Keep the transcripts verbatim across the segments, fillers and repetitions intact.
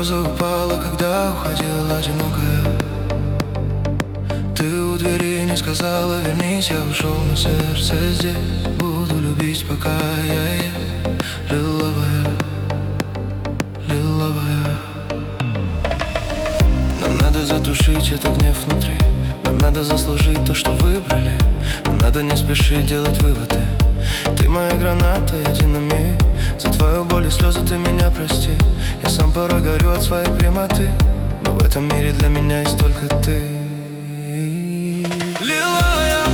Роза упала, когда уходила одинокая. Ты у двери не сказала вернись, я ушел, но сердце здесь. Буду любить, пока я есть. Лиловая, лиловая. Нам надо затушить этот гнев внутри. Нам надо заслужить то, что выбрали. Нам надо не спешить делать выводы. Ты моя граната, я динамит. За твою боль и слезы ты меня прости. Я сам порой горю от своей прямоты, но в этом мире для меня есть только ты. Лиловая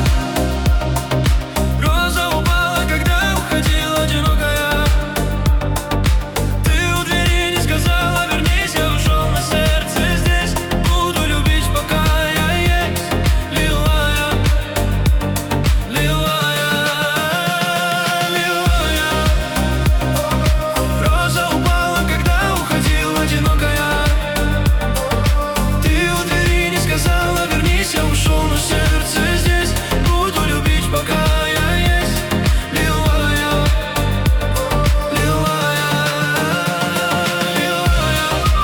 роза упала, когда уходила одинокая. Ты у двери не сказала вернись, я ушел, на сердце здесь. Буду любить, пока я есть. Лиловая, лиловая, лиловая роза упала, когда уходила одинокая. Ты у двери не сказала вернись, я ушел, но сердце здесь. Буду любить, пока я есть. Лиловая, лиловая, лиловая.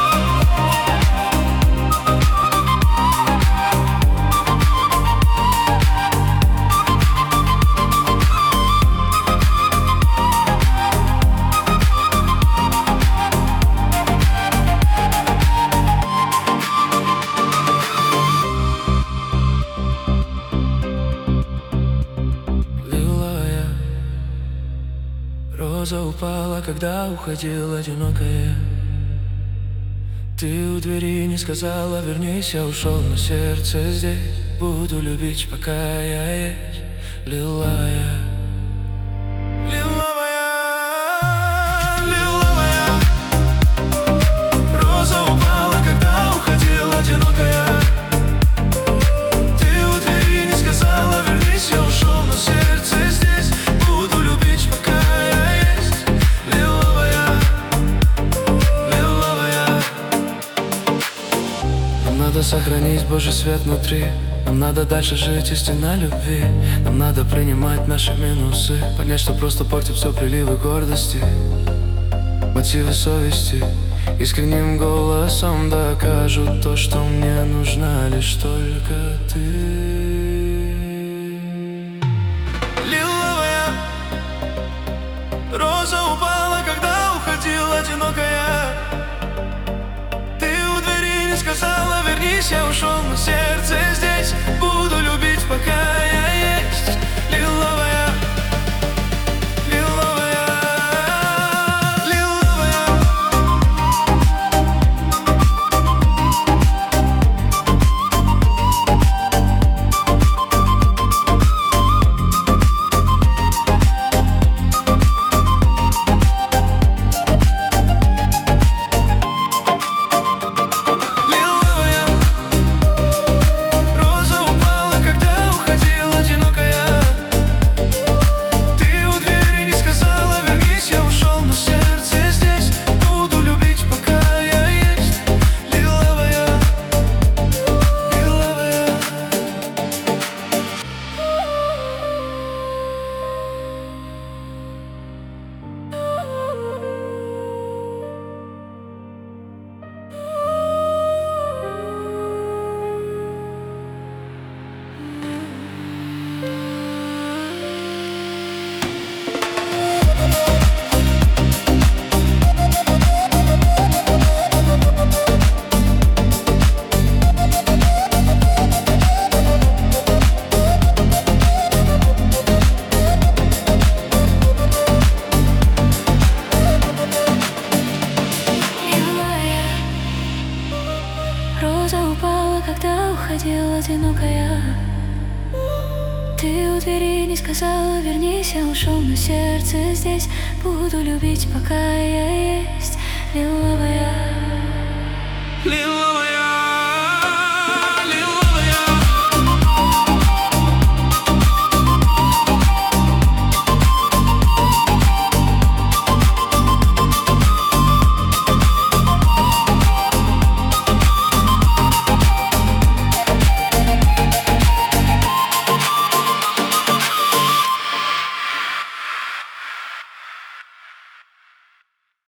Лиловая роза упала, когда уходила одинокая. Ты у двери не сказала вернись, я ушел, но сердце здесь. Буду любить, пока я есть. Лиловая, лиловая, лиловая роза упала, когда уходила одинокая. Ты у двери не сказала вернись, я ушел, но сердце здесь. Буду любить, пока я есть. Лиловая, лиловая. Нам надо сохранить Божий свет внутри. Нам надо дальше жить истинной любви. Нам надо принимать наши минусы, понять, что просто портит все приливы гордости, мотивы совести. Искренним голосом докажут то, что мне нужна лишь только ты. Лиловая роза упала, когда уходила одинокая. Ты у двери не сказала вернись, я ушел, но сердце здесь. Буду любить, пока я есть. Лиловая, лиловая, лиловая. Роза упала, когда уходила одинокая. Ты у двери не сказала вернись, я ушел, но сердце здесь. Буду любить, пока я есть. Лиловая, лиловая.